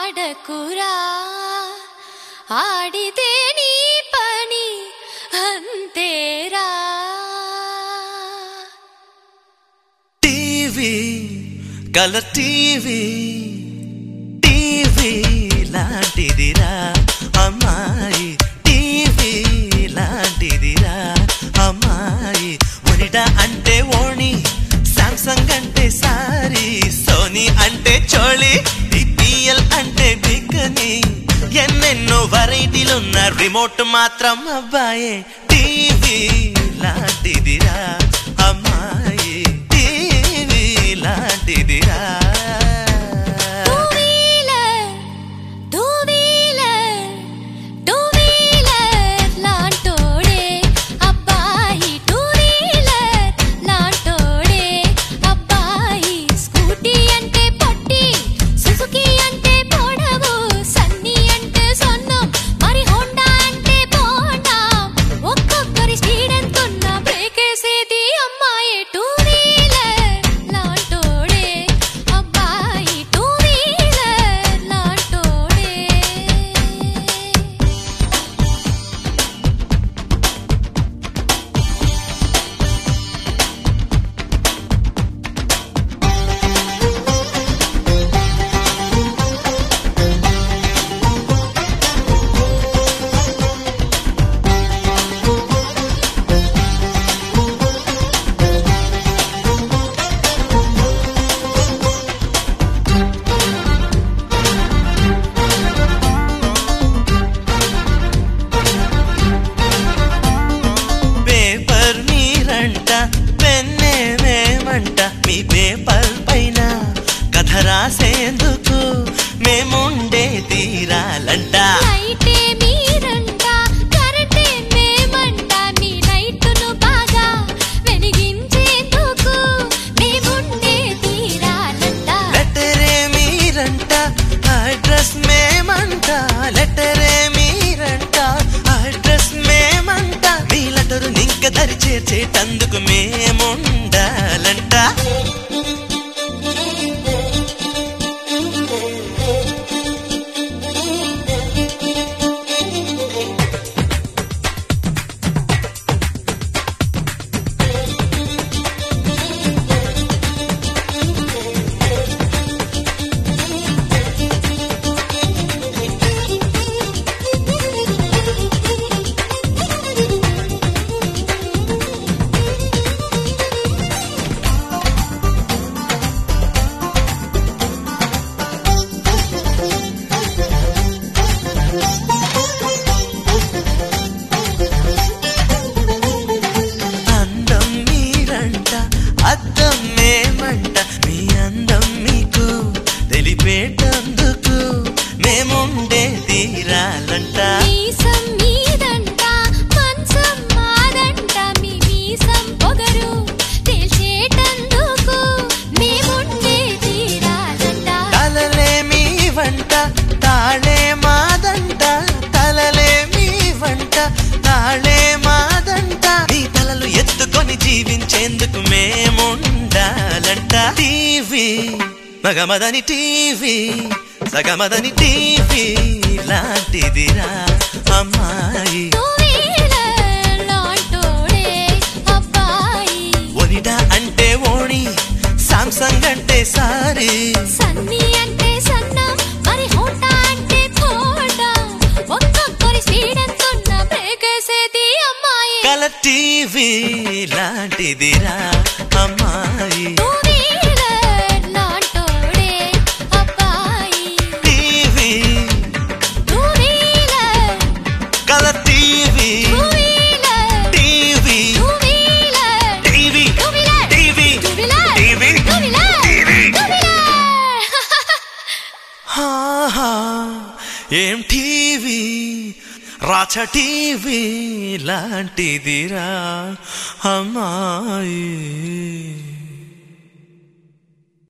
ఆడకురా ఆడితే నీ పని అంతేరా. టీవీ కలర్ టీవీ టీవీ లాంటిదిరా అమ్మాయి, టీవీ లాంటిదిరా అమ్మాయి. ఒనిడా అంటే ఓణి, సామ్సంగ్ అంటే సారీ, సోనీ అంటే చోళి, డిపిఎల్ అంటే బికని, ఎన్నెన్నో వెరైటీలున్న రిమోట్ మాత్రం అబ్బాయే. టీవీ లాంటిదిరా అమ్మాయి, టీవీ లాంటిదిరా. మీ పేపర్ పైన కథ రాసేందుకు మేముండే తీరాలంట. లైటే మీరంట, కరెంటే మేమంట, మీ లైటును బాగా వెలిగించేందుకు మేముండే తీరాలంట. లెటరే మీరంట, అడ్రస్ మేమంట, లెటరే మీరంట, అడ్రస్ మేమంట, మీ లెటరు నింక దరి చేర్చేటందుకు మేముండాలంట. అద్దం మేమంట, మీ అందం మీకు తెలిపేటందుకు మేముండే తీరాలంట. మీసం మీదంట, మంచం మాదంట, మీ మీసం పొగరు తెలిసేటందుకు మేముండే తీరాలంట. తలలే మీ వంట, తాళే మాదంట, తలలే మీ వంట, తాళే మాదంట, మీ తలలు ఎత్తుకొని జీవించేందుకు మేముండాలంట. టీవీ మగమదని టీవీ, సగమదని టీవీ లాంటిదిరా అమ్మాయి. ఒనిడా అంటే ఓణి, సామ్సంగ్ అంటే సారీ, సన్నీ అంటే సన్నం, మరి హోండా అంటే హోండా, ఒక్కొక్కరి స్పీడ్ ఎంతున్న బ్రేకేసేది అమ్మాయి. కలర్ టీవీ లాంటిదిరా అమ్మాయి, TV colour TV, TV TV TV TV TV. ఏం టీవీ రాచ టీవీ లాంటిదిరా అమ్మాయి.